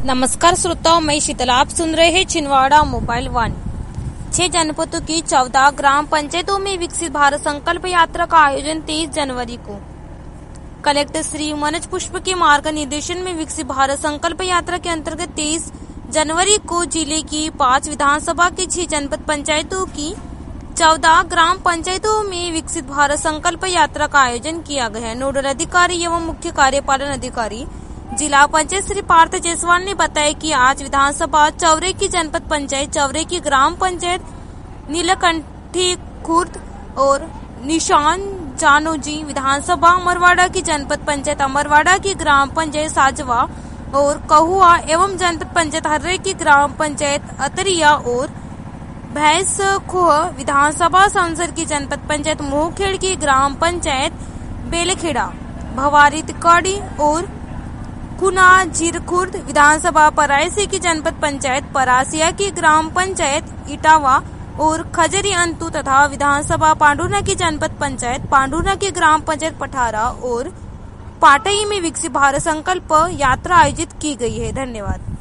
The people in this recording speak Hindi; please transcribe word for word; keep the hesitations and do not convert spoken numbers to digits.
नमस्कार श्रोताओं, मैं शीतल, आप सुन रहे हैं छिंदवाड़ा मोबाइल वन। छह जनपदों की चौदह ग्राम पंचायतों में विकसित भारत संकल्प यात्रा का आयोजन तेईस जनवरी को। कलेक्टर श्री मनोज पुष्प के मार्गनिर्देशन में विकसित भारत संकल्प यात्रा के अंतर्गत तेईस जनवरी को जिले की पांच विधानसभा की छह जनपद पंचायतों की चौदह ग्राम पंचायतों में विकसित भारत संकल्प यात्रा का आयोजन किया गया। नोडल अधिकारी एवं मुख्य कार्यपालन अधिकारी जिला पंचायत श्री पार्थ जायसवाल ने बताया कि आज विधानसभा चौरे की जनपद पंचायत, चौरे की ग्राम पंचायत नीलकंठी खुर्द और निशान जानोजी विधानसभा, अमरवाड़ा की जनपद पंचायत, अमरवाड़ा की ग्राम पंचायत साजवा और कहुआ एवं जनपद पंचायत हर्रे की ग्राम पंचायत अतरिया और भैंसखोह विधानसभा संसद की जनपद पंचायत मोहखेड़ की ग्राम पंचायत बेलखेड़ा, भवारी तिकाड़ी और खुना जीरखुर्द विधानसभा परायसी की जनपद पंचायत परासिया की ग्राम पंचायत इटावा और खजरी अंतु तथा विधानसभा पांडुना की जनपद पंचायत पांडुना की ग्राम पंचायत पठारा और पाटई में विकसित भारत संकल्प यात्रा आयोजित की गई है। धन्यवाद।